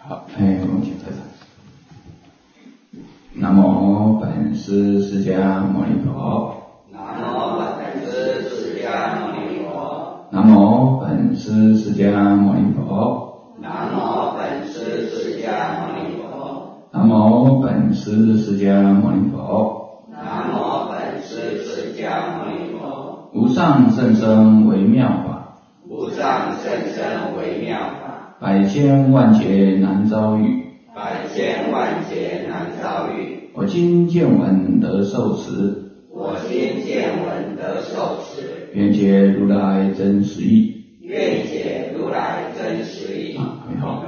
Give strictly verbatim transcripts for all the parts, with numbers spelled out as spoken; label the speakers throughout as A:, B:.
A: 好，哎，我们请开始。南无本师释迦牟尼佛。
B: 南无本师释迦牟尼佛。
A: 南无本师释迦牟尼佛。
B: 南无本师释迦牟尼佛。
A: 南无本师释迦牟尼佛。
B: 南无本师释迦牟尼佛。
A: 无上甚深微妙法，
B: 无上甚深微妙法，
A: 百千万劫难遭遇，
B: 百千万劫难遭遇。
A: 我今见闻得受持，
B: 我今见闻得受持，
A: 愿解如来真实义。
B: 愿解如来真实义。
A: 好，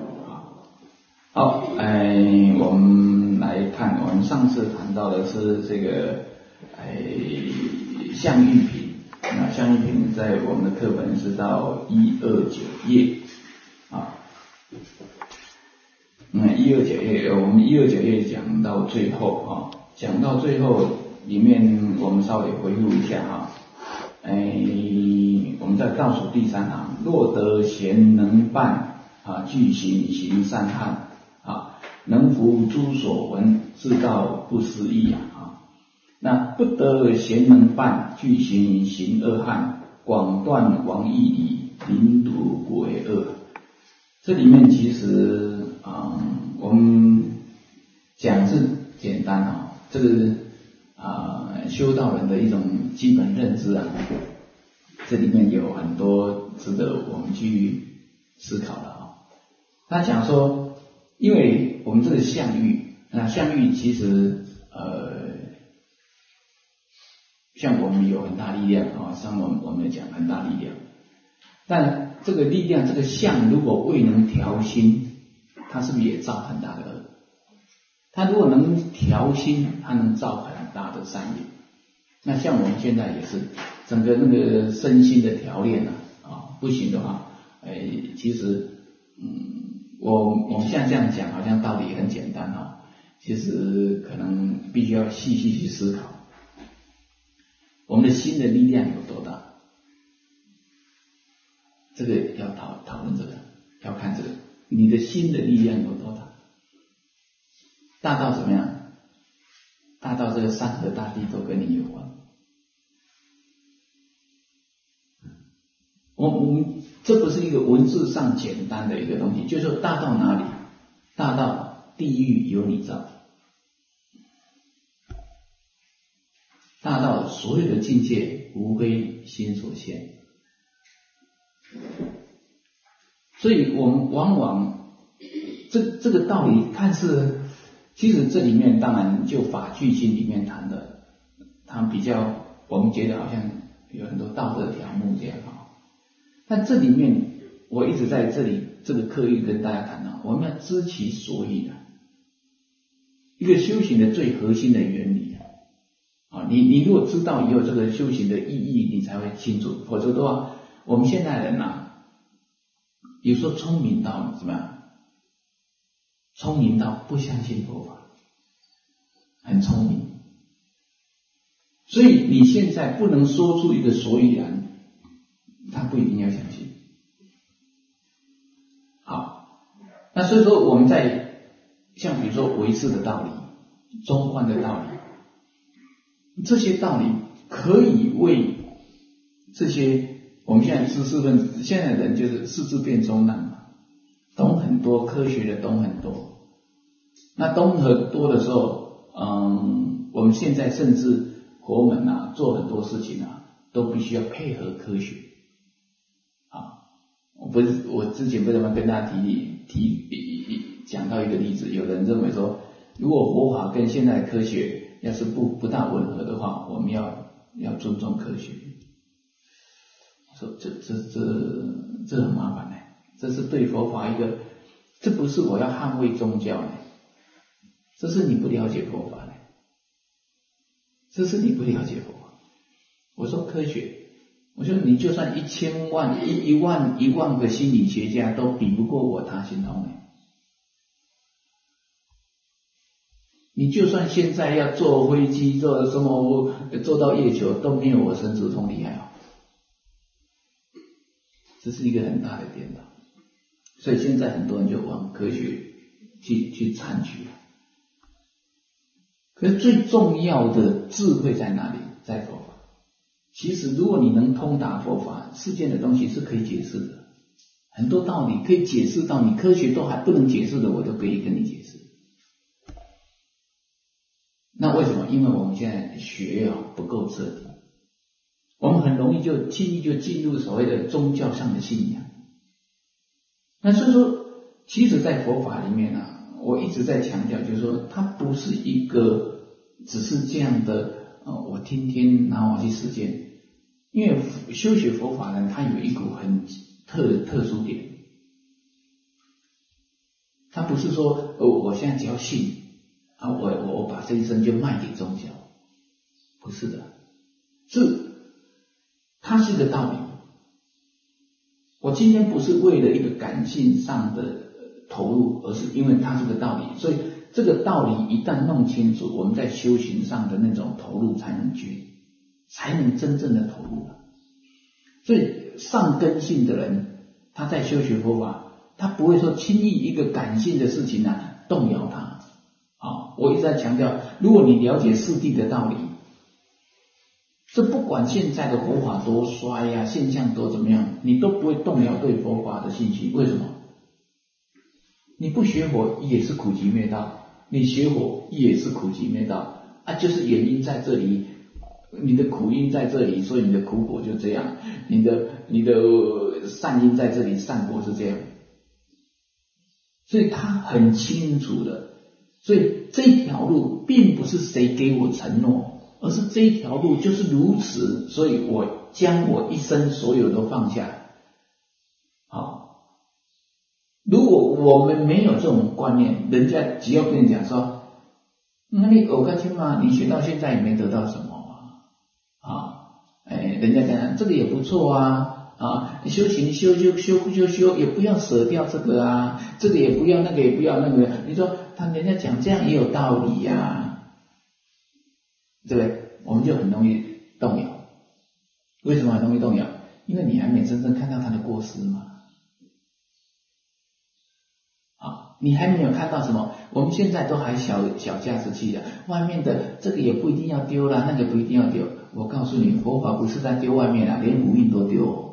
A: 好，哎，我们来看，我们上次谈到的是这个，哎，相喻品。那相喻品在我们的课本是到一二九页，啊，那一二九页，我们一二九页讲到最后啊，讲到最后里面我们稍微回顾一下哈，哎，我们在倒数第三行，若得贤能伴啊，具行行善汉啊，能服诸所闻，自道不思议啊。那不得贤能伴，具行行恶汉，广断王义理，临睹不为恶。这里面其实啊、嗯，我们讲是简单啊，这个啊、呃、修道人的一种基本认知啊，这里面有很多值得我们去思考的啊。他讲说，因为我们这个相喻，那相喻其实呃。像我们有很大力量啊，像我们我们讲很大力量，但这个力量这个相如果未能调心，它是不是也造很大的恶？它如果能调心，它能造很大的善业。那像我们现在也是整个那个身心的调练啊，啊不行的话，哎，其实嗯，我我们现在这样讲好像道理很简单啊，其实可能必须要细细去思考。我们的心的力量有多大？这个要讨讨论这个，要看这个，你的心的力量有多大？大到怎么样？大到这个山河大地都跟你有关。我我们这不是一个文字上简单的一个东西，就是说大到哪里？大到地狱有你造。大到所有的境界无非心所现，所以我们往往这这个道理看似，其实这里面当然就法句经里面谈的，它比较我们觉得好像有很多道德条目这样啊，但这里面我一直在这里这个课域跟大家谈到，我们要知其所以的，一个修行的最核心的原理。啊，你你如果知道以后这个修行的意义，你才会清楚。否则的话，我们现代人呐、啊，有时候聪明到怎么样？聪明到不相信佛法，很聪明。所以你现在不能说出一个所以然，他不一定要相信。好，那所以说我们在像比如说唯识的道理、中观的道理。这些道理可以为这些我们现在知识分子，现在人就是识字变中难嘛，懂很多科学的懂很多，那懂很多的时候，嗯，我们现在甚至佛门啊做很多事情啊，都必须要配合科学啊。我不是我之前不怎么跟大家提提讲到一个例子，有人认为说，如果佛法跟现在的科学要是不不大吻合的话，我们要要尊重科学。说这这这这很麻烦呢，这是对佛法一个，这不是我要捍卫宗教呢，这是你不了解佛法呢，这是你不了解佛法。我说科学，我说你就算一千万一一万一万个心理学家都比不过我他心通呢。你就算现在要坐飞机坐什么坐到月球都没有我神足通厉害哦，这是一个很大的颠倒。 所以现在很多人就往科学去去参取。可是最重要的智慧在哪里？在佛法。其实如果你能通达佛法，世间的东西是可以解释的，很多道理可以解释到你科学都还不能解释的，我都可以跟你解释。那为什么？因为我们现在学啊不够彻底，我们很容易就轻易就进入所谓的宗教上的信仰。那所以说，其实在佛法里面啊，我一直在强调，就是说它不是一个只是这样的呃，我听听然后我去实践。因为修学佛法呢，它有一股很特特殊点，它不是说呃我现在只要信啊，我我我把这一生就卖给宗教，不是的，是它是个道理。我今天不是为了一个感性上的投入，而是因为它是个道理，所以这个道理一旦弄清楚，我们在修行上的那种投入才能觉，才能真正的投入。所以上根性的人，他在修学佛法，他不会说轻易一个感性的事情啊动摇他。啊，我一直在强调，如果你了解四谛的道理，这不管现在的佛法多衰呀、啊，现象多怎么样，你都不会动摇对佛法的信心。为什么？你不学佛也是苦集灭道，你学佛也是苦集灭道啊，就是原因在这里，你的苦因在这里，所以你的苦果就这样，你的你的善因在这里，善果是这样，所以他很清楚的。所以这条路并不是谁给我承诺，而是这一条路就是如此，所以我将我一生所有都放下。好，如果我们没有这种观念，人家只要跟你讲说，那你偶克清嘛，你学到现在也没得到什么啊，啊，哎，人家讲这个也不错啊。啊，修行修修修修修，也不要舍掉这个啊，这个也不要，那个也不要，那个你说他人家讲这样也有道理呀、啊，对不对？我们就很容易动摇。为什么很容易动摇？因为你还没真正看到他的过失嘛。啊，你还没有看到什么？我们现在都还小小家子气的，外面的这个也不一定要丢啦，那个不一定要丢。我告诉你，佛法不是在丢外面啦，连五蕴都丢哦。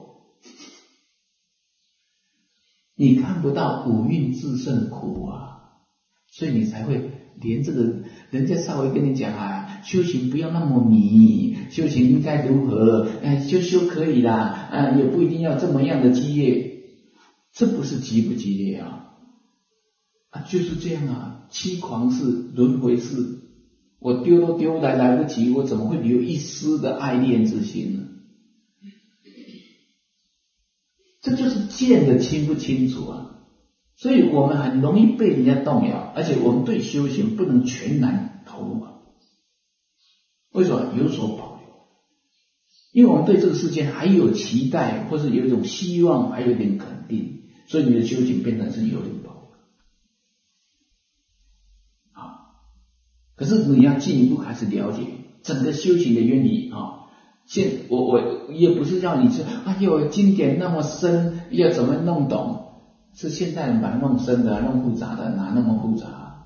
A: 你看不到五蕴自胜苦啊，所以你才会连这个人家稍微跟你讲啊，修行不要那么迷，修行应该如何，哎，修修可以啦，啊，也不一定要这么样的激烈，这不是激不激烈啊？啊，就是这样啊，欺狂是轮回是，我丢都丢来来不及，我怎么会留一丝的爱恋之心呢？这就是见得清不清楚啊，所以我们很容易被人家动摇，而且我们对修行不能全然投入啊。为什么？有所保留，因为我们对这个世界还有期待，或是有一种希望，还有一点肯定，所以你的修行变成是有点保留。好，可是你要进一步开始了解整个修行的原理啊。现我我也不是叫你说，哎呦经典那么深，要怎么弄懂？是现代人把它弄深的、弄复杂的，哪那么复杂？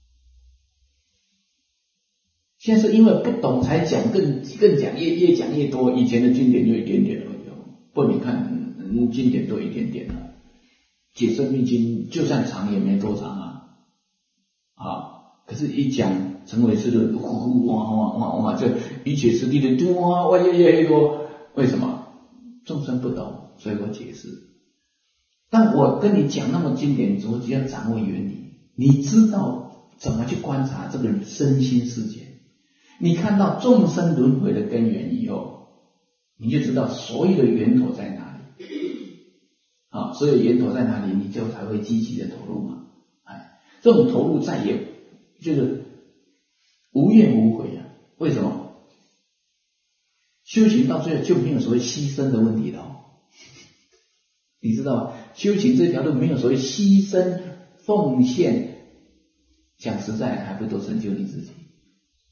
A: 现在是因为不懂才讲，更更讲越越讲越多。以前的经典就一点点而已，不，你看嗯经典都一点点了。解生命经就算长也没多长啊，啊，可是一讲。成为是的，呼呼哇哇哇哇，这一切实地的多哇哇越越多，为什么？众生不懂，所以我解释。但我跟你讲那么经典，我只要掌握原理，你知道怎么去观察这个身心世界，你看到众生轮回的根源以后，你就知道所有的源头在哪里。啊，所有源头在哪里，你就才会积极的投入嘛。哎，这种投入再也就是无怨无悔啊！为什么？修行到最后就没有所谓牺牲的问题了、哦，你知道吗？修行这条路没有所谓牺牲奉献，讲实在还不都成就你自己？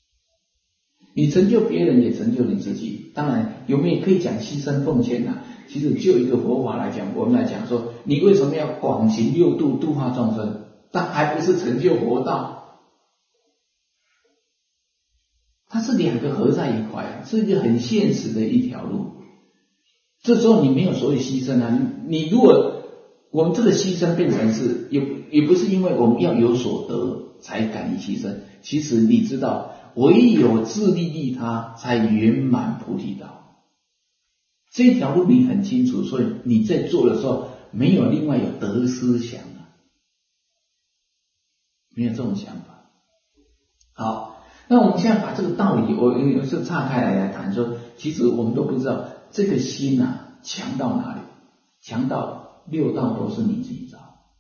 A: 你成就别人也成就你自己。当然，有没有可以讲牺牲奉献啊？ 其实就一个佛法来讲，我们来讲说，你为什么要广行六度度化众生？但还不是成就佛道，它是两个合在一块，是一个很现实的一条路。这时候你没有所谓牺牲啊，你你如果我们这个牺牲变成是也也不是因为我们要有所得才敢于牺牲，其实你知道，唯有自利利他，才圆满菩提道。这条路你很清楚，所以你在做的时候没有另外有得失想啊，没有这种想法。好，那我们现在把这个道理，我有时候岔开来来谈说，其实我们都不知道这个心啊强到哪里，强到六道都是你自己造。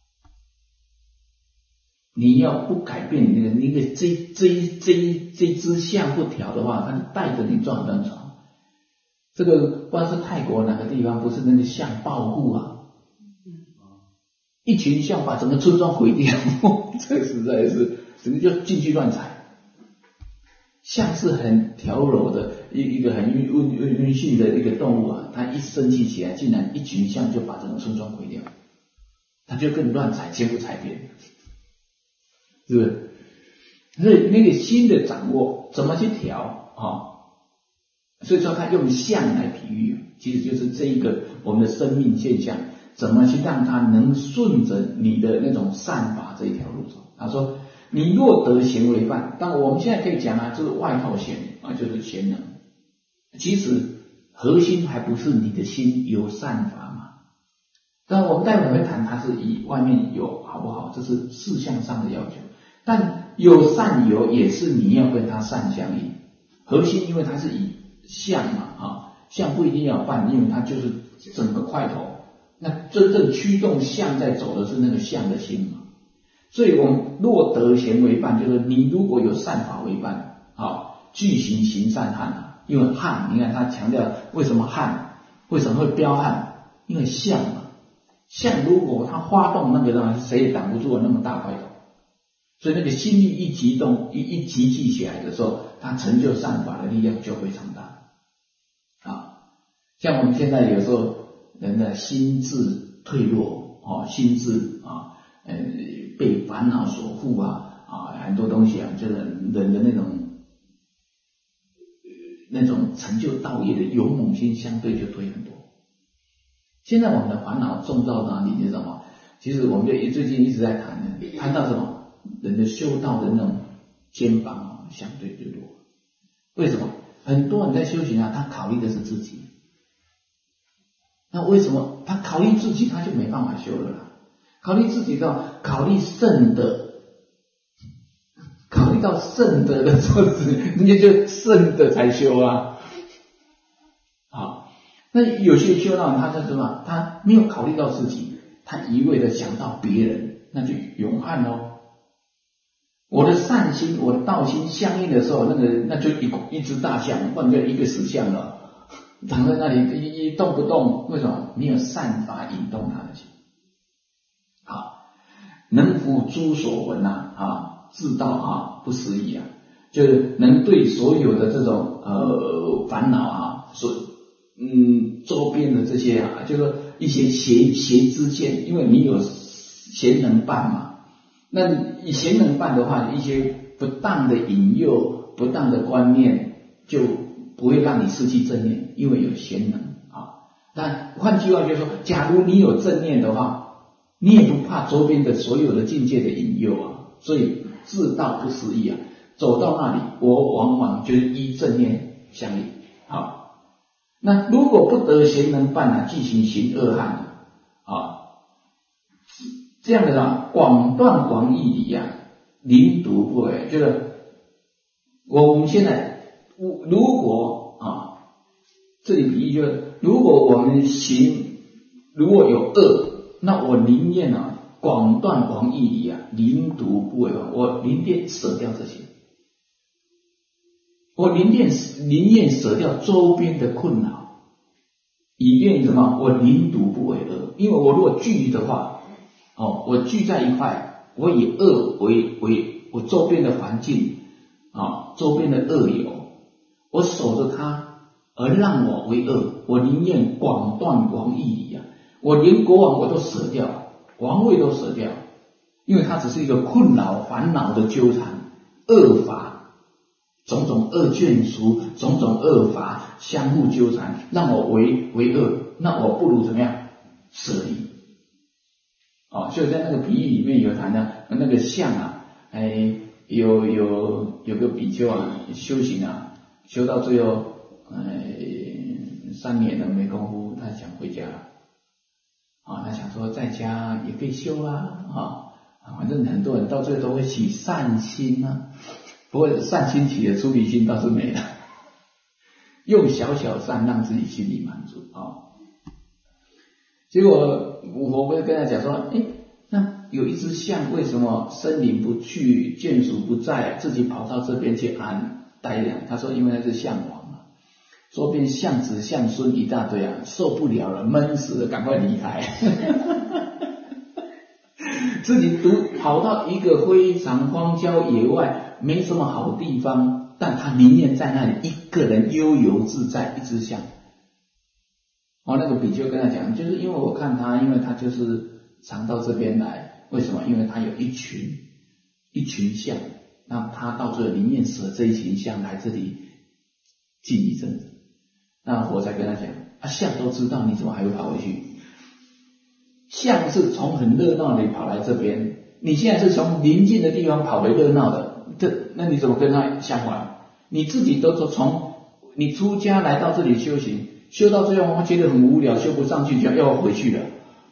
A: 你要不改变你那个那个这这这这支相不调的话，它带着你撞断床。这个不知道是泰国哪个地方，不是那个象暴富啊，一群象把整个村庄毁掉，这个实在是整个就进去乱踩。象是很调柔的一一个很温温温驯的一个动物啊，它一生气起来，竟然一群象就把整个村庄毁掉，它就更乱踩，全部踩遍，是不是？所以那个心的掌握怎么去调啊？所以说他用相来比喻，其实就是这一个我们的生命现象，怎么去让它能顺着你的那种善法这一条路走。他说你若得贤为伴，当然我们现在可以讲啊，这个外套贤啊，就是贤能。其实核心还不是你的心有善法嘛。但我们待会会谈，它是以外面有好不好，这是事项上的要求。但有善有也是你要跟它善相应。核心因为它是以相嘛啊，相不一定要伴，因为它就是整个块头。那真正驱动相在走的是那个相的心嘛。所以我们若得贤为伴，就是你如果有善法为伴，啊，具行行善汉啊。因为汉，你看他强调为什么汉，为什么会彪悍？因为相嘛，相如果他发动那个的话，谁也挡不住那么大块头。所以那个心力一激动，一一集聚起来的时候，他成就善法的力量就非常大。啊，像我们现在有时候人的心智退弱，啊，心智啊，呃，被烦恼所缚啊，啊，很多东西啊，就是人的那种那种成就道业的勇猛心相对就退很多。现在我们的烦恼重到哪里？你知道吗？其实我们就最近一直在谈的，谈到什么？人的修道的那种肩膀啊，相对就弱。为什么？很多人在修行啊，他考虑的是自己。那为什么他考虑自己，他就没办法修了啦？考虑自己到考虑圣德，考虑到圣德的时候，人家就圣德才修啊。好，那有些修道人他是什么？他没有考虑到自己，他一味的想到别人，那就永汉咯。我的善心，我的道心相应的时候，那个那就一一只大象，不然就一个石像了，躺在那里一一动不动。为什么？没有善法引动他的心。好，能服诸所闻啊，啊，自道啊，不思议啊，就是能对所有的这种呃烦恼啊，所嗯周边的这些啊，就是说一些邪邪知见，因为你有贤能伴嘛。那以贤能伴的话，一些不当的引诱、不当的观念就不会让你失去正念，因为有贤能啊。但换句话就是说，假如你有正念的话，你也不怕周边的所有的境界的引诱啊。所以自道不思议啊，走到那里，我往往就是依正念相应。好，那如果不得贤能伴啊，即行行恶汉啊。这样的啊，广断广义理啊，临读不为，就是我们现在如果啊，这里比喻就是，如果我们行如果有恶，那我宁愿啊广断广义理啊，临读不为，我宁愿舍掉这些，我宁愿宁愿舍掉周边的困扰，以便什么？我临读不为恶，因为我如果聚的话。哦，我聚在一块，我以恶为为我周边的环境啊，周边的恶友，我守着它， 而让我为恶，我宁愿广断王义理啊！我连国王我都舍掉，王位都舍掉，因为它只是一个困扰烦恼的纠缠，恶法种种恶眷属，种种恶法相互纠缠，让我为为恶，那我不如怎么样舍离。哦，所以在那个比喻里面有谈到那个相啊，哎，有有有个比丘啊，修行啊，修到最后，哎，三年了没功夫，他想回家了。啊，他想说在家也可以修啦，啊，反正很多人到最后都会起善心啊，不过善心起的出离心倒是没了，用小小善让自己心里满足啊。结果我会跟他讲说，哎，那有一只象为什么森林不去，眷属不在，自己跑到这边去安待了？他说因为那是象王。周边象子象孙一大堆啊，受不了了，闷死了，赶快离开。自己独跑到一个非常荒郊野外，没什么好地方，但他宁愿在那里一个人悠游自在，一只象。哦，那个比丘跟他讲，就是因为我看他，因为他就是常到这边来，为什么？因为他有一群一群象，那他到最后宁愿舍这一群象来这里静一阵子。那佛才跟他讲，啊，象都知道，你怎么还会跑回去？象是从很热闹里跑来这边，你现在是从邻近的地方跑回热闹的，这那你怎么跟他相反？你自己都从你出家来到这里修行，修到最后觉得很无聊，修不上去，就要要回去了。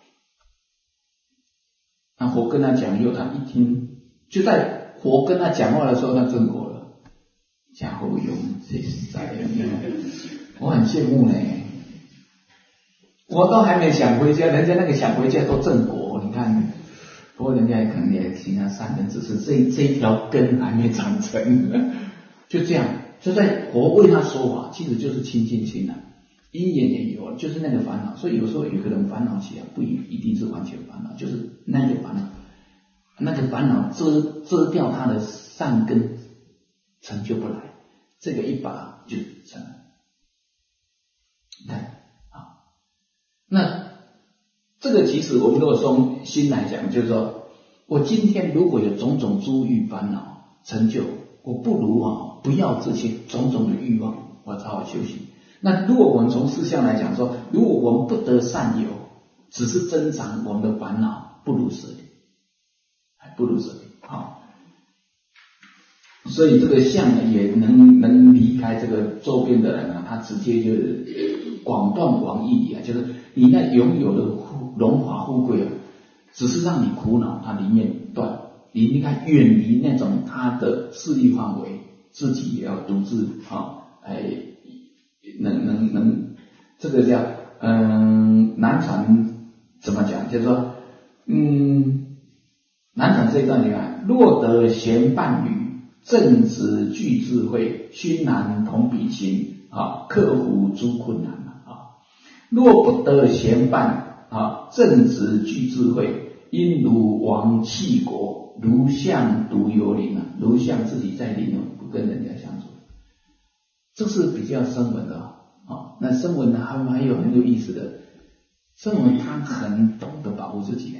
A: 那佛跟他讲以后，他一听，就在佛跟他讲话的时候，他正果了。家伙用最实在的，我很羡慕呢。我都还没想回家，人家那个想回家都正果，你看。不过人家可能也其他善根，只是这这一条根还没长成，就这样，就在佛为他说法，其实就是清净心啊，因缘也有，就是那个烦恼。所以有时候有个人烦恼起来，不一定是完全烦恼，就是那个烦恼，那个烦恼遮遮掉他的善根，成就不来，这个一把就成了。你看啊，那这个其实我们如果从心来讲，就是说我今天如果有种种诸欲烦恼成就，我不如啊不要这些种种的欲望，我好好修行。那如果我们从事项来讲说，如果我们不得善有，只是增长我们的烦恼，不如舍离，不如舍离。好，所以这个相呢，也能能离开这个周边的人啊，他直接就是广断广益啊，就是你那拥有的荣华富贵啊，只是让你苦恼，他宁愿断，你应该远离那种他的势力范围，自己也要独自啊，哎，能能能，这个叫嗯，南传怎么讲？就是说，嗯，南传这一段你看，若得贤伴侣，正直具智慧，熏然同比心啊，克服诸困难啊。若不得贤伴啊，正直具智慧，因如王弃国，如象独游林啊，如象自己在林不跟人家相处，这是比较声闻的啊。哦、那声闻呢，还还有很有意思的，声闻他很懂得保护自己，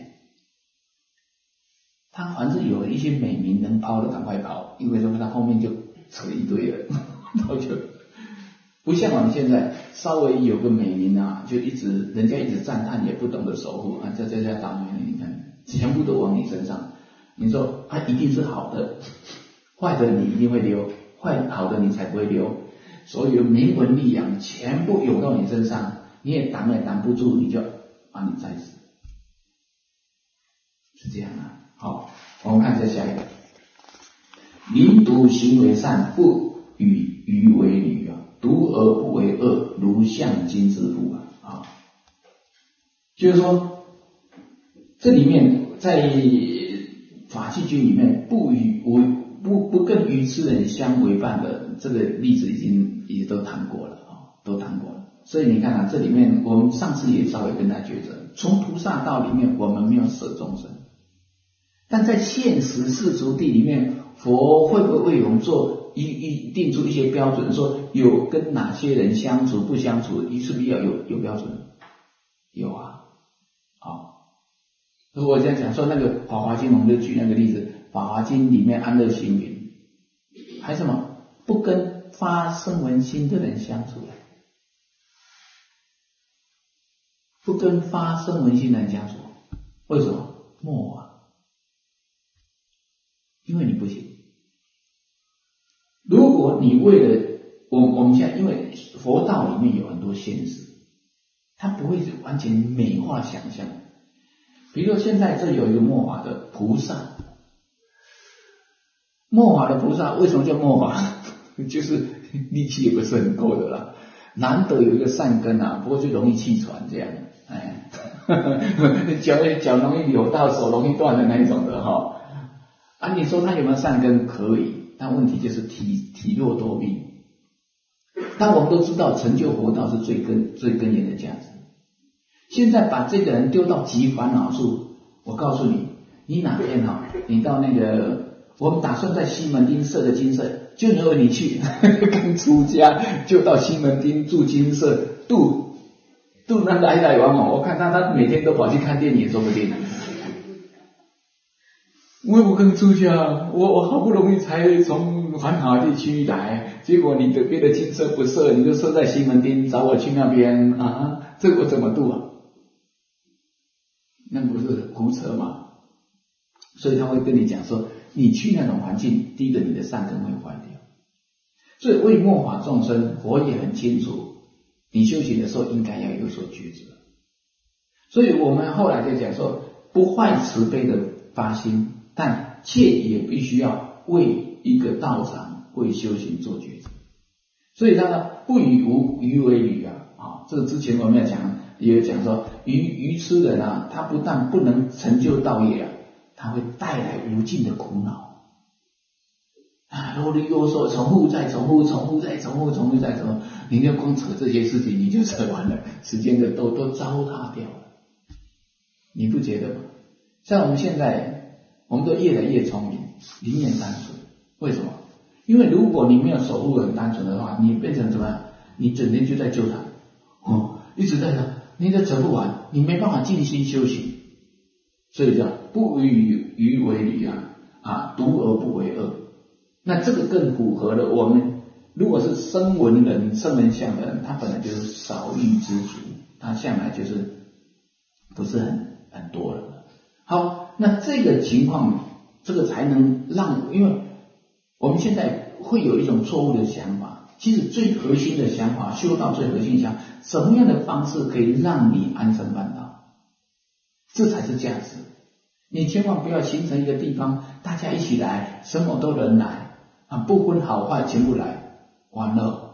A: 他凡是有一些美名能抛的赶快抛，因为什么？他后面就扯一堆了，然后就不像我们现在稍微有个美名啊，就一直人家一直赞叹，也不懂得守护啊，这这家倒霉了，你看全部都往你身上，你说啊一定是好的，坏的你一定会溜，坏好的你才不会溜，所有名闻利养全部涌到你身上，你也挡也挡不住，你就把你宰死，是这样啊。好，我们看这下一个，临独行为善，不与鱼为侣啊，独而不为恶，如象金之父啊啊，就是说这里面在法器经里面，不与无不不跟愚痴人相为伴的这个例子已经也都谈过了啊，都谈过了。所以你看啊，这里面我们上次也稍微跟他觉得，从菩萨道里面我们没有舍众生，但在现实世俗地里面，佛会不会为我们做一一定出一些标准，说有跟哪些人相处不相处，你是不是要有有标准？有啊，好、哦。如果这样讲说那个《法华经》，我们就举那个例子，《法华经》里面安乐行云，还什么不跟发声闻心的人相处，不跟发声闻心的人相处，为什么？莫啊，因为你不行。如果你为了我我们现在，因为佛道里面有很多现实，它不会完全美化想象。比如说现在这有一个末法的菩萨，末法的菩萨为什么叫末法？就是力气也不是很够的啦，难得有一个善根啊，不过就容易气喘这样，哎，脚脚容易扭到，手容易断的那一种的哈。啊，你说他有没有善根？可以，但问题就是体体弱多病。但我们都知道，成就佛道是最根最根源的价值。现在把这个人丢到极烦恼处，我告诉你，你哪天哈、哦，你到那个，我们打算在西门町设个精舍，就由你去刚出家就到西门町住精舍，度度那来来往往，我看他他每天都跑去看电影，说不定。我我刚出家，我我好不容易才从环海地区来，结果你的别的精舍不设，你就设在西门町，找我去那边啊，这个我怎么度啊？那不是胡扯吗？所以他会跟你讲说，你去那种环境，第一个你的善根会坏掉。所以为末法众生，佛也很清楚，你修行的时候应该要有所抉择。所以我们后来就讲说，不坏慈悲的发心，但切也必须要为一个道场、为修行做抉择。所以他呢，不以无愚为愚啊！啊，这个之前我们要讲。也有讲说，愚愚痴人啊，他不但不能成就道业啊，他会带来无尽的苦恼啊！啰里啰嗦，重复再重复，重复再重复，重复再重复，你就光扯这些事情，你就扯完了，时间的都都糟蹋掉了，你不觉得吗？像我们现在，我们都越来越聪明，灵验单纯，为什么？因为如果你没有守护很单纯的话，你变成怎么样？你整天就在纠缠，哦，一直在那。你都扯不完，你没办法静心修行，所以叫不以愚为愚啊，啊，独而不为恶。那这个更符合了我们，如果是声闻人、声闻相的人，他本来就是少欲知足，他向来就是不是很很多了。好，那这个情况，这个才能让，因为我们现在会有一种错误的想法。其实最核心的想法，修道最核心的想法，什么样的方式可以让你安身办道？这才是价值。你千万不要形成一个地方，大家一起来，什么都能来啊，不分好坏全部来，完了，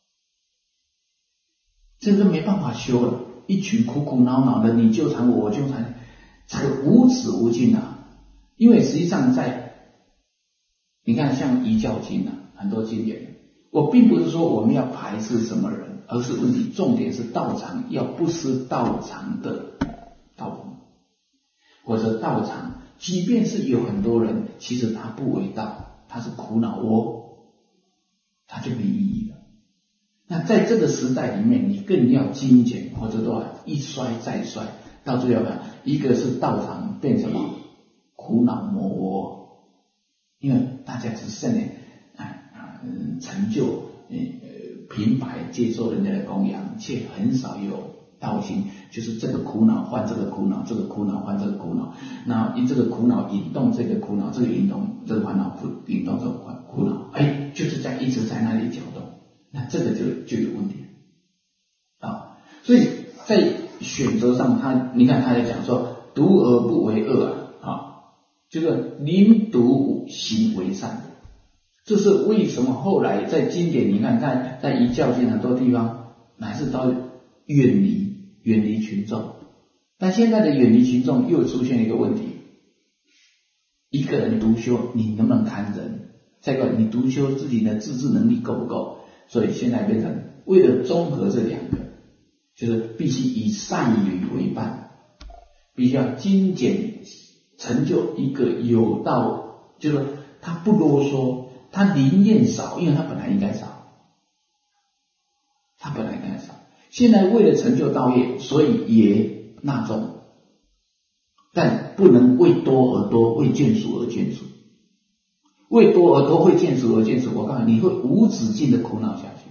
A: 这个没办法修了。一群苦苦恼恼的，你纠缠我，我纠缠你，这个无止无尽啊！因为实际上在，你看像《遗教经》啊，很多经典。我并不是说我们要排斥什么人，而是问题重点是道场要不失道场的道风，或者道场即便是有很多人，其实他不为道，他是苦恼窝，他就没意义了。那在这个时代里面，你更要精简，或者说一衰再衰，到最后呢，一个是道场变成了苦恼魔窝，因为大家只剩呢嗯，成就呃平白接受人家的供养，却很少有道心，就是这个苦恼换这个苦恼，这个苦恼换这个苦恼，那以这个苦恼引动这个苦恼，这个引动这个烦恼引动这个苦恼，哎，就是在一直在那里搅动，那这个就就有问题啊。所以在选择上他，你看他在讲说，独而不为恶啊，啊就是宁独行为善。这是为什么后来在经典你看在在遗教经很多地方乃是都远离远离群众，但现在的远离群众又出现一个问题，一个人独修你能不能看人，再一个你独修自己的自制能力够不够，所以现在变成为了综合这两个，就是必须以善语为伴，必须要精简成就一个有道，就是他不啰嗦， 他灵验少，因为他本来应该少，他本来应该少。现在为了成就道业，所以也纳众，但不能为多而多，为眷属而眷属。为多而多，为眷属而眷属，我告诉你，你会无止境的苦恼下去。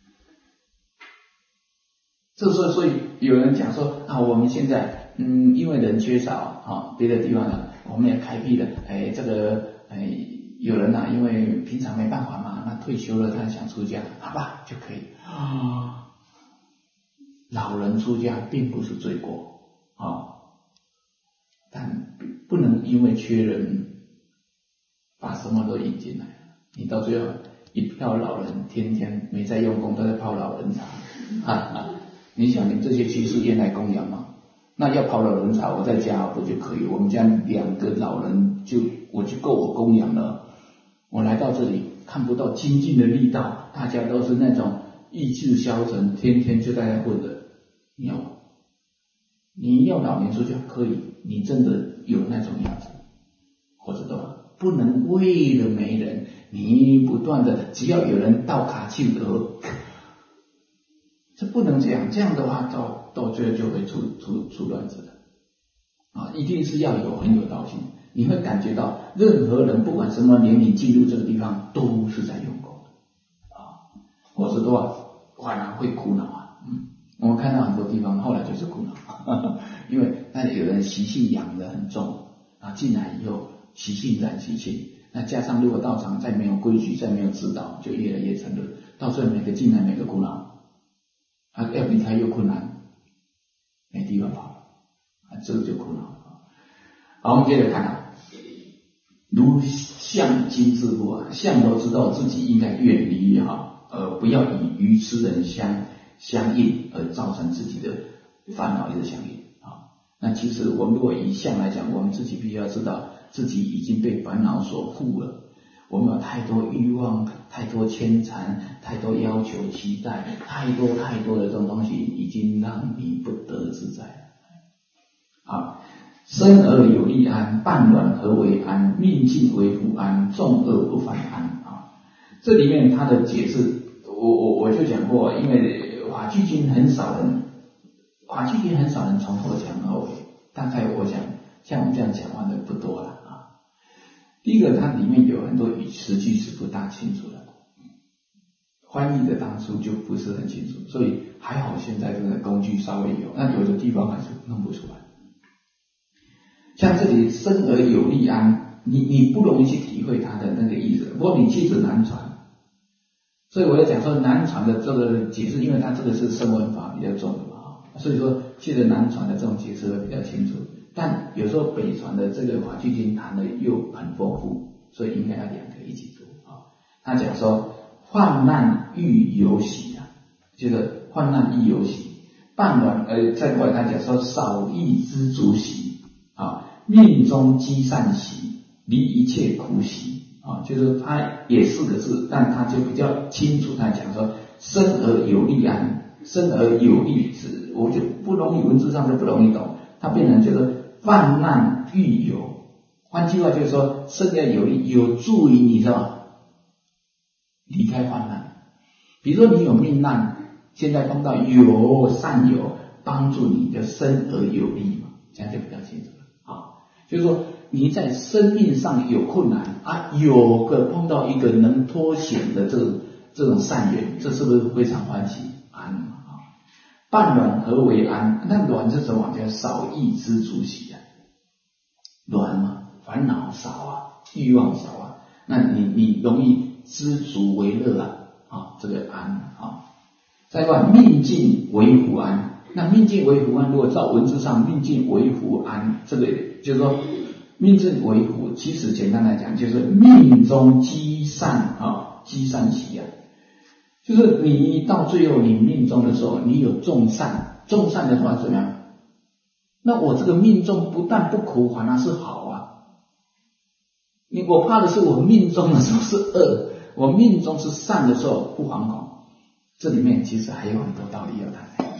A: 这时候，所以有人讲说啊，我们现在嗯，因为人缺少啊，别的地方呢，我们也开辟了，哎，这个哎，有人呐、啊，因为平常没办法嘛，那退休了，他想出家，好吧，就可以啊。老人出家并不是罪过啊，但不能因为缺人。把什么都引进来，你到最后一票老人天天没在用功，都在泡老人茶，哈哈！你想你这些居士愿来供养吗？那要泡老人茶，我在家不就可以？我们家两个老人就我就够我供养了。我来到这里看不到精进的力道，大家都是那种意志消沉，天天就在那混的。你要你要老年出家可以，你真的有那种样子，或者的话。不能为了没人，你不断的只要有人倒卡去而，这不能这样，这样的话到到最后就会出出出乱子的啊！一定是要有很有道心，你会感觉到任何人不管什么年龄进入这个地方都是在用功啊，或者的话反而会苦恼啊。嗯，我们看到很多地方后来就是苦恼，呵呵，因为那有人习性养得很重啊，进来以后。习性染习性，那加上如果道场再没有规矩，再没有指导，就越来越沉沦，到最后每个进来每个苦恼，啊，要离开又困难，没地方跑，啊，这个就苦恼。好，我们接着看啊，如相今之故啊，相都知道自己应该远离哈，而不要以愚痴人相相应，而造成自己的烦恼一直相应啊。那其实我们如果以相来讲，我们自己必须要知道。自己已经被烦恼所缚了，我们有太多欲望，太多牵缠，太多要求期待，太多太多的这种东西，已经让你不得自在了。好，生而有利安，半卵何为安？命尽为福安，众恶不反安啊。这里面他的解释，我我我就讲过，因为法句经很少人，法句经很少人从头讲到尾，大概我想像我们这样讲完的不多了。第一个，它里面有很多语词句是不大清楚的，翻译的当初就不是很清楚，所以还好现在这个工具稍微有，那有的地方还是弄不出来。像这里生而有利安，你你不容易去体会它的那个意思，不过你气质难传，所以我要讲说难传的这个解释，因为它这个是声闻法比较重的嘛，所以说气质难传的这种解释会比较清楚。但有时候北传的这个法句经谈的又很丰富，所以应该要两个一起读啊。他讲说患难欲有喜啊，就是患难亦有喜，半卵呃再过来他讲说少益知足喜啊，命中积善喜，离一切苦喜啊，就是他也四个字，但他就比较清楚，他讲说生而有利安，生而有利是我就不容易，文字上就不容易懂，它变成就是患难欲有，换句话就是说，生而有利，有助于你知道离开患难。比如说你有命难，现在碰到有善友帮助你，就生而有利嘛，这样就比较清楚了啊。就是说你在生命上有困难啊，有个碰到一个能脱险的这种这种善缘，这是不是非常欢喜安嘛？半卵何为安？那卵是什么？叫少益知足喜啊。卵嘛，烦恼少啊，欲望少啊，那你你容易知足为乐啊，啊，这个安啊。再过命尽为福安，那命尽为福安，如果照文字上命尽为福安，这个就是说命尽为福，其实简单来讲就是命中积善啊，积善喜啊。就是你到最后你命中的时候，你有种善，种善的话怎么样？那我这个命中不但不苦，反而是好啊。你我怕的是我命中的时候是恶，我命中是善的时候不惶恐。这里面其实还有很多道理要谈，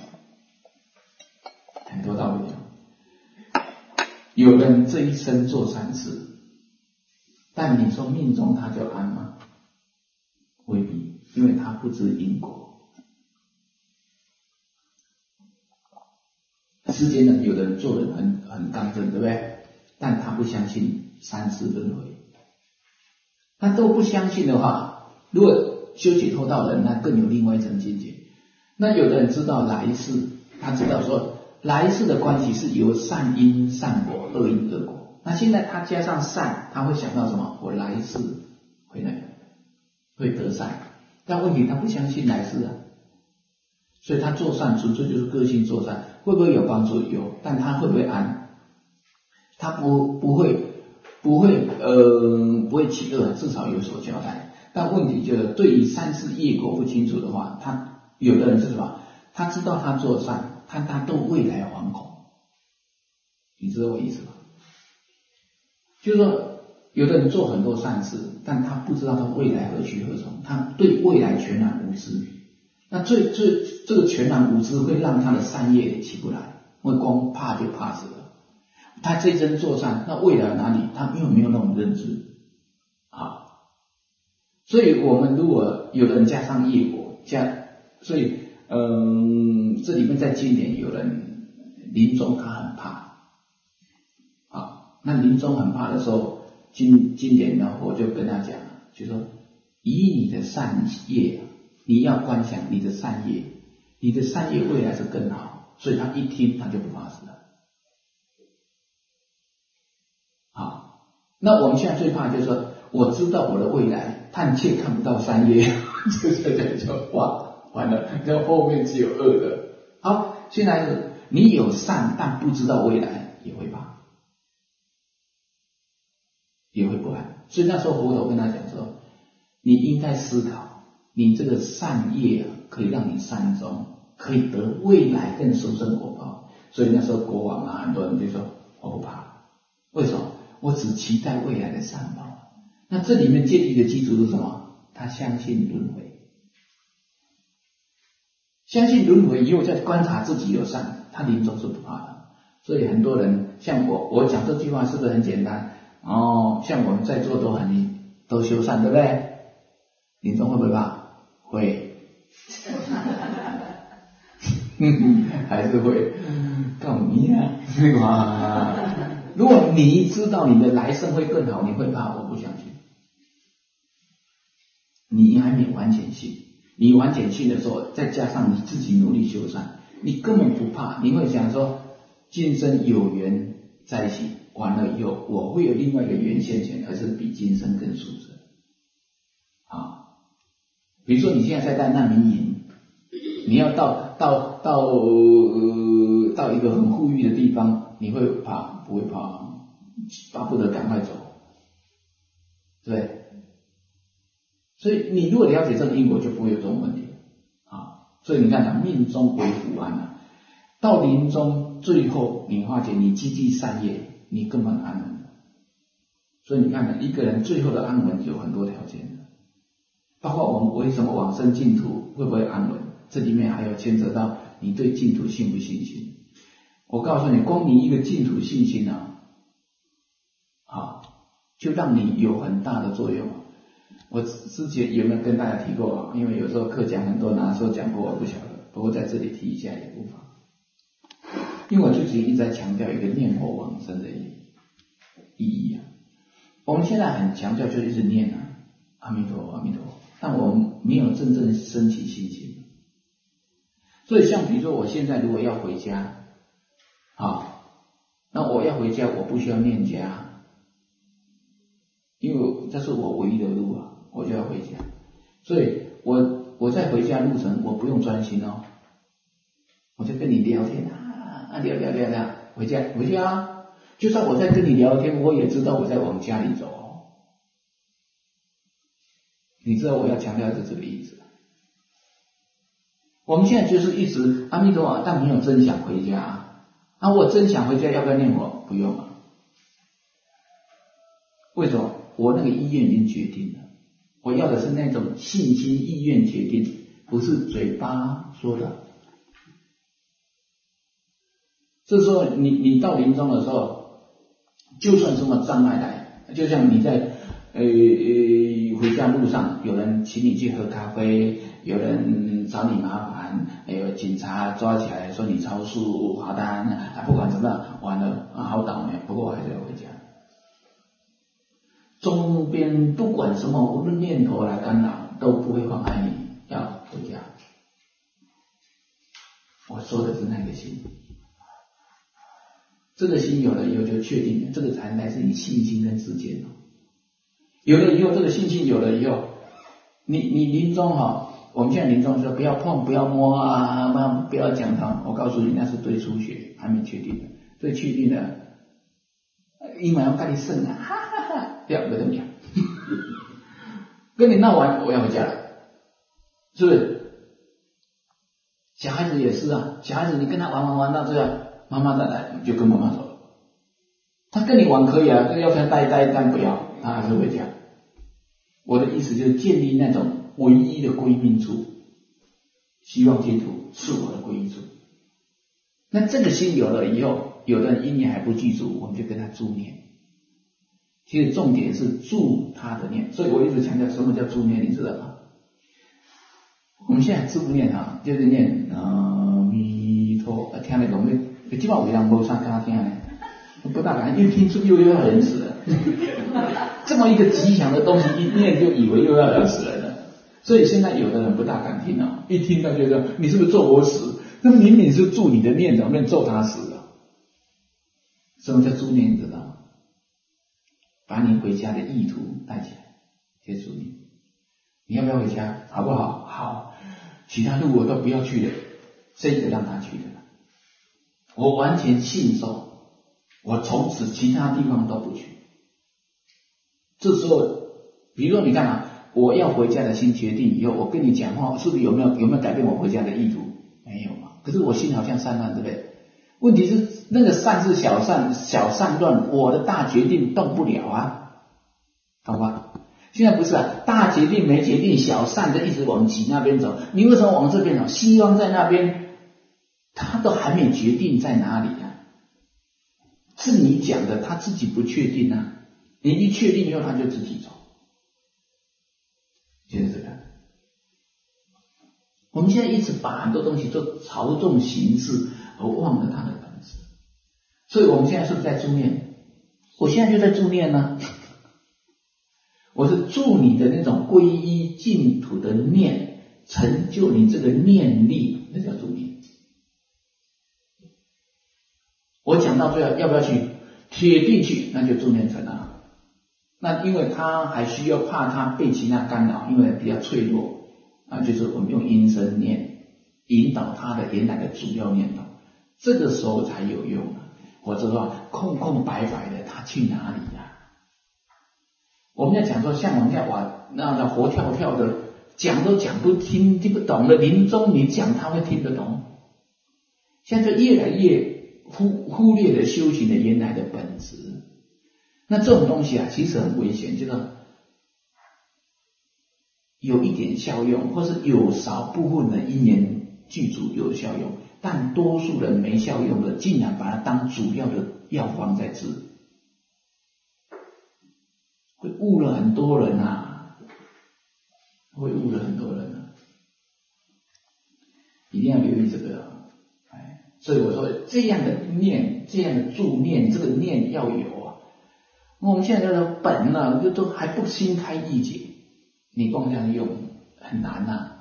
A: 很多道理。有人这一生做善事，但你说命中他就安吗？ 因为他不知因果。世间呢，有的人做人很很刚正，对不对？但他不相信三世轮回。他都不相信的话，如果修解脱道的人，那更有另外一层境界。那有的人知道来世，他知道说来世的关系是由善因善果，恶因恶果。那现在他加上善，他会想到什么？我来世会那个会得善。但问题他不相信来世啊，所以他做善纯粹就是个性做善，会不会有帮助？有，但他会不会安？他不不会不会呃不会起恶，至少有所交代。但问题就是对于三世业果不清楚的话，他有的人是什么？他知道他做善，但他对未来惶恐，你知道我意思吗？就是说有的人做很多善事，但他不知道他未来何去何从，他对未来全然无知。那最最这个全然无知会让他的善业起不来，会光怕就怕死了。他这一生做善，那未来哪里？他又没有那种认知啊。所以我们如果有人加上业果，加所以嗯，这里面在经典有人临终他很怕啊，那临终很怕的时候，经经典呢我就跟他讲，就说以你的善业，你要观想你的善业，你的善业未来是更好，所以他一听他就不怕死了。好，那我们现在最怕就是说，我知道我的未来，但却看不到善业，这这就哇完了，这后面只有恶的。好，现在是你有善，但不知道未来，也会怕，也会不安。所以那时候佛陀跟他讲说，你应该思考，你这个善业啊，可以让你善终，可以得未来更殊胜果报。所以那时候国王啊，很多人就说我不怕，为什么？我只期待未来的善报。那这里面建立的基础是什么？他相信轮回，相信轮回以后再观察自己有善，他临终是不怕的。所以很多人像我，我讲这句话是不是很简单？哦，像我们在座都很都修善，对不对？临终会不会怕？会，还是会。告你啊，哇！如果你知道你的来生会更好，你会怕？我不相信。你还没完全信，你完全信的时候，再加上你自己努力修善，你根本不怕。你会想说，今生有缘在一起，完了以后，我会有另外一个缘现前，而是比今生更殊胜啊。比如说你现在在带难民营，你要到到到呃到一个很富裕的地方，你会怕？不会怕，巴不得赶快走，对不对？所以你如果了解这个因果，就不会有这种问题啊。所以你看啊，命中为福安啊，到临终最后你发觉你积积善业，你根本安稳。所以你看啊，一个人最后的安稳有很多条件的，包括我们为什么往生净土会不会安稳，这里面还有牵扯到你对净土信不信心。我告诉你，光你一个净土信心啊，啊，就让你有很大的作用。我之前有没有跟大家提过啊？因为有时候课讲很多，哪时候讲过我不晓得，不过在这里提一下也不妨。因为我最近一直在强调一个念佛往生的意义啊。我们现在很强调就一直念啊，阿弥陀佛，阿弥陀佛，但我们没有真正升起信心。所以像比如说我现在如果要回家啊，那我要回家，我不需要念家，因为这是我唯一的路啊，我就要回家。所以我我在回家路程，我不用专心哦，我就跟你聊天啊，聊聊聊聊，回家回家啊。就算我在跟你聊天，我也知道我在往家里走。你知道我要强调的这个意思。我们现在就是一直阿弥陀佛，但没有真想回家啊。啊，我真想回家，要不要念佛？不用啊。为什么？我那个意愿已经决定了。我要的是那种信心意愿决定，不是嘴巴说的。这时候你你到临终的时候，就算什么障碍来，就像你在呃呃回家路上有人请你去喝咖啡，有人找你麻烦，有警察抓起来说你超速罚单啊，不管怎么样，完了啊好倒霉，不过我还是要回家。周边不管什么无论念头来干扰，都不会妨碍你要回家。我说的是那个心，这个心有了以后就确定了，这个才来自于信心跟知见。有了以后，这个信心有了以后，你你临终哈，我们现在临终说不要碰不要摸啊，不要不要讲它，我告诉你那是对出血还没确定的，对确定的，伊嘛要跟你胜啊，哈哈哈，不要不能讲，跟你闹完我要回家了，是不是？小孩子也是啊，小孩子你跟他玩玩玩到这样，妈妈再来就跟妈妈走了，他跟你玩可以啊，要他带带但不要，他还是回家。我的意思就是建立那种唯一的归命处，希望净土是我的归依处。那这个心有了以后，有的人一念还不记住，我们就跟他助念。其实重点是助他的念，所以我一直强调什么叫助念，你知道吗？我们现在助念啊，就是念阿弥陀，听那个我们基本上有人没啥跟他听呢，不大敢，一听出又又要人死了。这么一个吉祥的东西，一念就以为又要要死人了，所以现在有的人不大敢听啊，一听他觉得你是不是咒我死？那明明是助你的念，怎么能咒他死了？什么叫助念？你知道吗？把你回家的意图带起来，接助你。你要不要回家？好不好？好，其他路我都不要去了，这个让他去的，我完全信受，我从此其他地方都不去。这时候，比如说你看啊，我要回家的心决定以后，我跟你讲话，是不是有没有有没有改变我回家的意图？没有嘛。可是我心好像散乱，对不对？问题是那个散是小散小散乱，我的大决定动不了啊，懂吗？现在不是啊，大决定没决定，小散的一直往己那边走，你为什么往这边走？希望在那边，他都还没决定在哪里啊？是你讲的，他自己不确定啊。你一确定以后，他就自己走，就是这个。我们现在一直把很多东西都朝众形式，而忘了它的本质。所以我们现在是不是在助念？我现在就在助念呢、啊。我是助你的那种皈依净土的念，成就你这个念力，那叫助念。我讲到最后要不要去？铁定去，那就助念成了。那因为他还需要怕他被其他干扰，因为比较脆弱啊，就是我们用音声念引导他的原来的主要念头，这个时候才有用啊。或者说空空白白的，他去哪里啊？我们要讲说，像我们要玩那那活跳跳的，讲都讲不听，听不懂的，临终你讲他会听得懂。现在就越来越忽忽略了修行的原来的本质。那这种东西啊，其实很危险，就是有一点效用，或是有少部分的因缘具足有效用，但多数人没效用的，竟然把它当主要的药方在治，会误了很多人啊，会误了很多人啊，一定要留意这个啊！哎，所以我说这样的念，这样的助念，这个念要有啊。我们现在的本呢、啊，就都还不心开意解，你光这样用很难呐、啊。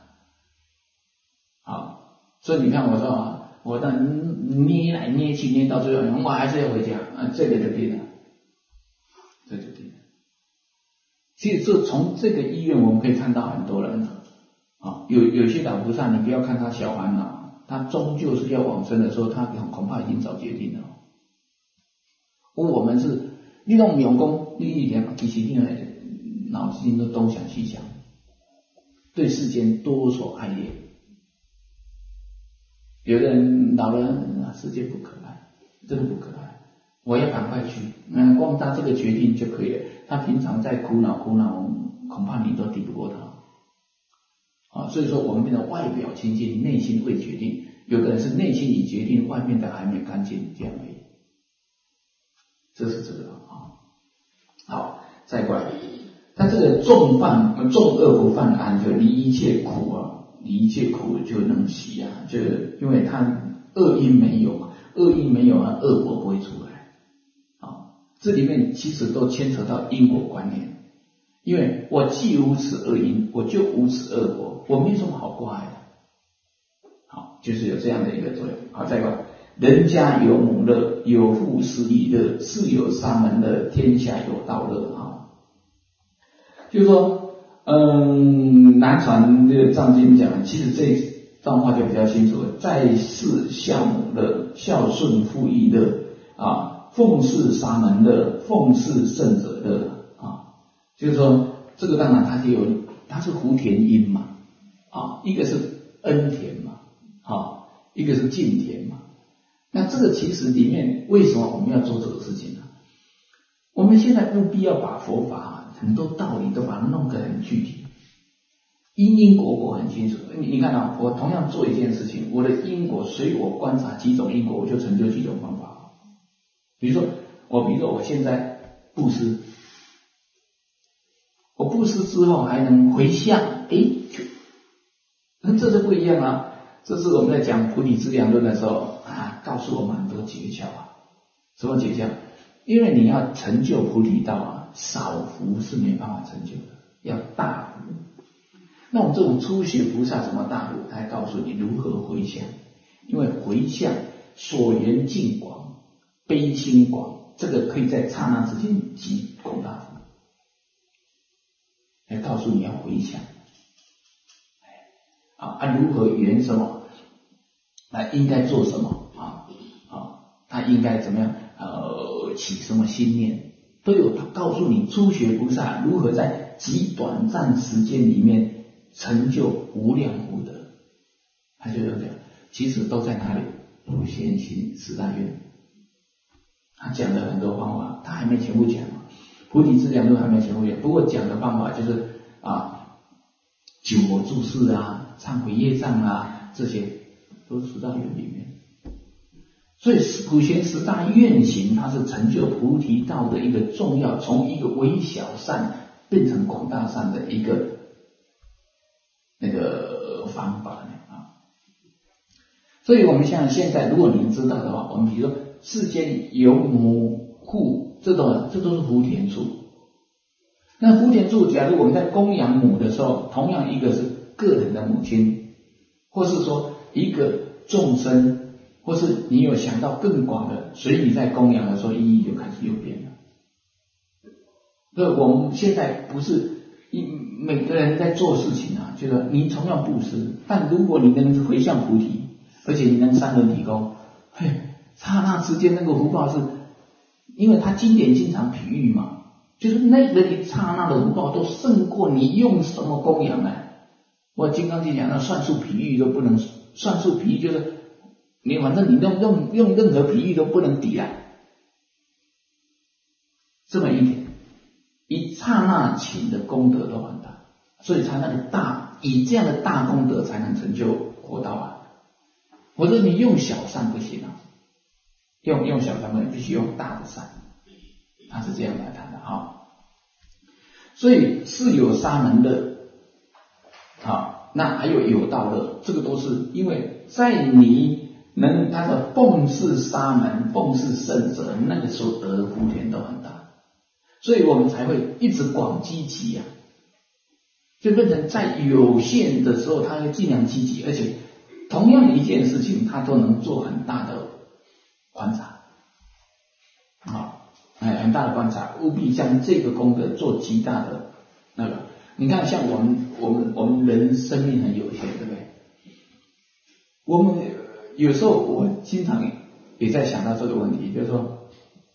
A: 好，所以你看我说啊，我的捏来捏去捏到最后，我还是要回家啊，这个就对了，这就对了。其实这从这个医院我们可以看到很多人啊，有有些老菩萨，你不要看他小烦恼，他终究是要往生的时候，他恐怕已经早决定了。我们是。你那种用功，你一点其实你脑子里都东想西想，对世间多所爱恋。有的人老人啊，世界不可爱，真的不可爱，我要赶快去。嗯，光他这个决定就可以了。他平常在苦恼苦恼，恐怕你都敌不过他。啊，所以说我们变成外表清净，内心未决定。有的人是内心已决定，外面的还没干净，这样而已。这是这个啊。好，再过来， 他这个众犯众恶不犯安，就离一切苦啊，离一切苦就能息啊，就因为他恶因没有嘛，恶因没有啊，恶果不会出来啊。这里面其实都牵扯到因果观念，因为我既无此恶因，我就无此恶果，我没什么好怪的。好，就是有这样的一个作用。好，再一个，人家有母乐，有父失义乐，世有沙门乐，天下有道乐啊。就是说，嗯，南传这个藏经讲，其实这段话就比较清楚了：在世孝母乐，孝顺父义乐啊，奉事沙门乐，奉事圣者乐啊。就是说，这个当然它就有，它是福田因嘛啊，一个是恩田嘛。好，一个是敬田嘛。那这个其实里面为什么我们要做这个事情呢？我们现在务必要把佛法、啊、很多道理都把它弄得很具体，因因果果很清楚。你你看啊，我同样做一件事情，我的因果随我观察几种因果，我就成就几种方法。比如说我，比如说我现在布施，我布施之后还能回向，诶，那这就不一样啊。这是我们在讲菩提资粮论的时候啊，告诉我们很多诀窍啊。什么诀窍？因为你要成就菩提道啊，少福是没办法成就的，要大福。那我们这种初学菩萨怎么大福？他还告诉你如何回向，因为回向所缘境广，悲心广，这个可以在刹那之间积广大福。来告诉你要回向。啊，啊如何圆什么？啊，应该做什么？啊啊，他应该怎么样？呃，起什么心念？都有他告诉你，初学菩萨如何在极短暂时间里面成就无量福德。他就这样讲，其实都在哪里？普贤行十大愿。他讲了很多方法，他还没全部讲嘛。菩提资粮论还没全部讲，不过讲的方法就是啊，救我注释啊，忏悔业障啊，这些都是十大愿里面。所以普贤十大愿行，它是成就菩提道的一个重要，从一个微小善变成广大善的一个那个方法呢啊。所以我们像现在，如果您知道的话，我们比如说世间有母父，这种这都是福田处。那福田处，假如我们在供养母的时候，同样一个是个人的母亲，或是说一个众生，或是你有想到更广的，所以你在供养的时候意义就开始有变了。所以我们现在不是每个人在做事情啊，就是你同样布施，但如果你能回向菩提，而且你能三轮体功，嘿，刹那之间那个福报是，因为他经典经常比喻嘛，就是那个一刹那的福报都胜过你用什么供养呢？我金刚经讲那算术比喻都不能，算术比喻就是你反正你用用用任何比喻都不能抵赖，这么一点，一刹那情的功德都很大，所以才那个大，以这样的大功德才能成就佛道啊。否则你用小善不行啊，用用小善不行，必须用大的善，他是这样来谈的哈。所以是有沙门乐，好，那还有有道乐，这个都是因为在你能他的奉事沙门、奉事圣者，那个时候得的福田都很大，所以我们才会一直广积集啊，就变成在有限的时候，他会尽量积极，而且同样的一件事情，他都能做很大的观察，啊，哎，很大的观察，务必将这个功德做极大的那个。你看，像我们我们我们人生命很有限，对不对？我们有时候我经常也在想到这个问题，就是说，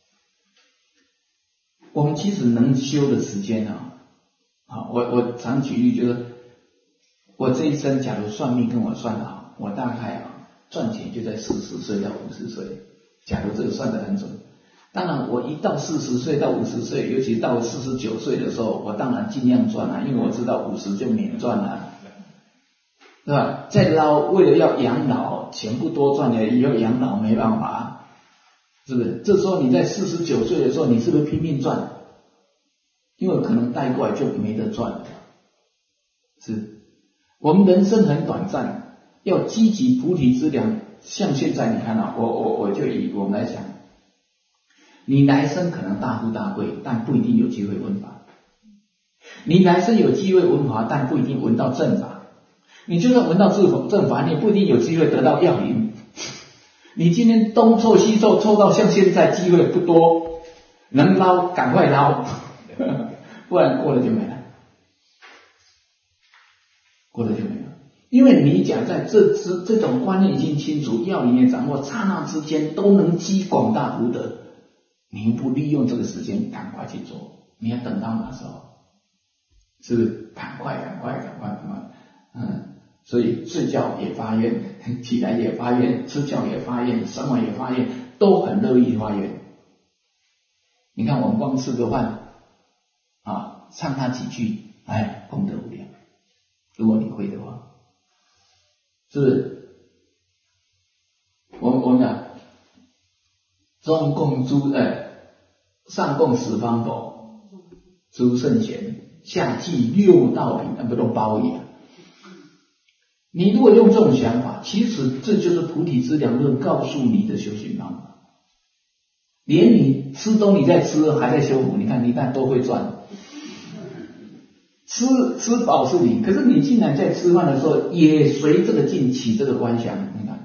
A: 我们其实能修的时间啊，啊，我我常举例，就是我这一生，假如算命跟我算的好。我大概啊赚钱就在四十岁到五十岁，假如这个算得很准。当然我一到四十岁到五十岁，尤其到四十九岁的时候，我当然尽量赚啊，因为我知道五十就免赚了，对吧？再捞为了要养老，钱不多赚了，以后养老没办法，是不是？这时候你在四十九岁的时候，你是不是拼命赚？ 因为可能带过来就没得赚了。是，我们人生很短暂，要积极菩提资粮。像现在你看啊，我我我就以我们来讲，你来生可能大富大贵，但不一定有机会闻法。你来生有机会闻法，但不一定闻到正法。你就算闻到正法，你也不一定有机会得到要领。你今天东凑西凑，凑到像现在机会不多，能捞赶快捞，不然过了就没了，过了就没了。因为你讲在这这这种观念已经清楚，要领也掌握，刹那之间都能积广大福德，你不利用这个时间赶快去做，你要等到哪时候？是不是？赶快赶快赶快赶快，嗯。所以睡觉也发愿，起来也发愿，吃觉也发愿，什么也发愿，都很乐意发愿。你看我们光吃个饭啊，唱他几句，哎，功德无量。如果你会的话，是不是？我们我们讲中共诸呃上供十方佛，诸圣贤，下济六道品，那不都包一样？你如果用这种想法，其实这就是菩提资粮论告诉你的修行方法。连你吃东你在吃还在修福，你看你看多会赚。吃吃饱是你，可是你竟然在吃饭的时候也随这个劲起这个观想，你看，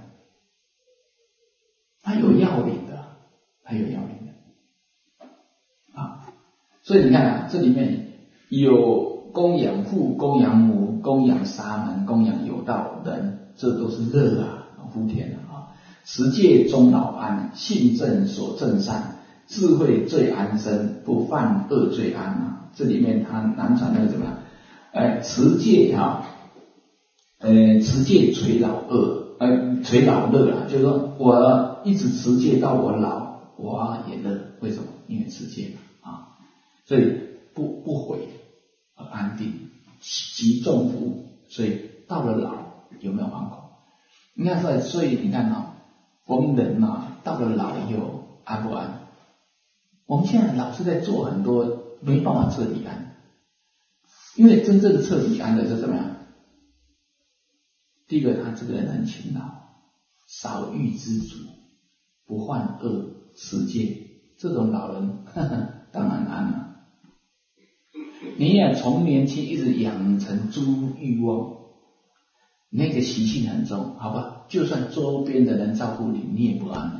A: 它有要领的，它有要领的啊。所以你看啊，这里面有供养父、供养母、供养沙门、供养有道人，这都是乐啊，福田啊。十界中老安，信正所正善，智慧最安身，不犯恶最安啊。这里面他南传那个怎么样？哎，持戒啊，呃，持戒垂老恶，呃，垂老乐啊，就是说我一直持戒到我老，我也乐。为什么？因为持戒嘛啊，所以不不悔而安定，极重福。所以到了老有没有惶恐？你看，所以所以你看啊，我们人啊，到了老以后安不安？我们现在老是在做很多没办法彻底安，因为真正的彻底安的是怎么样？第一个，他这个人很勤劳，少欲知足，不患恶，持戒，这种老人呵呵当然安了。你也从年轻一直养成诸欲望，那个习性很重，好吧？就算周边的人照顾你，你也不安了。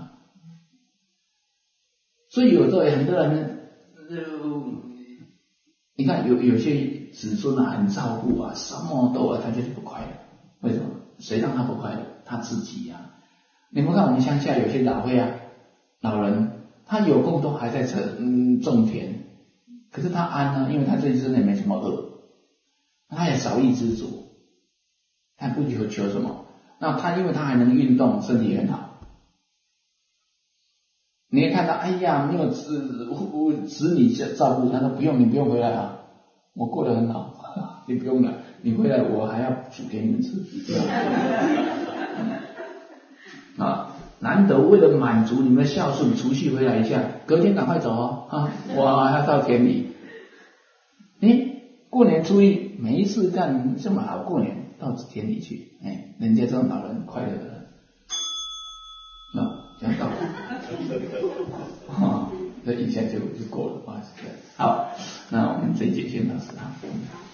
A: 所以有时候很多人，呃，你看有有些子孙啊很照顾啊，什么都啊，他就是不快乐。为什么？谁让他不快乐？他自己啊。你们看我们乡下有些老会啊，老人他有空都还在种嗯种田，可是他安呢、啊，因为他这一生也没什么恶，他也少欲知足，他不求求什么。那他因为他还能运动，身体很好。你也看到，哎呀，没有子子女照顾，他说不用，你不用回来啊，我过得很好，你不用了，你回来我还要煮给你们吃。啊，难得为了满足你们的孝顺，除夕回来一下，隔天赶快走哦，啊，我还要到田里。哎，过年初一没事干，这么好过年到田里去，哎，人家这种老人快乐的。啊，讲道理，啊，这一下就就过了啊。好，那我们这一节先到此啊。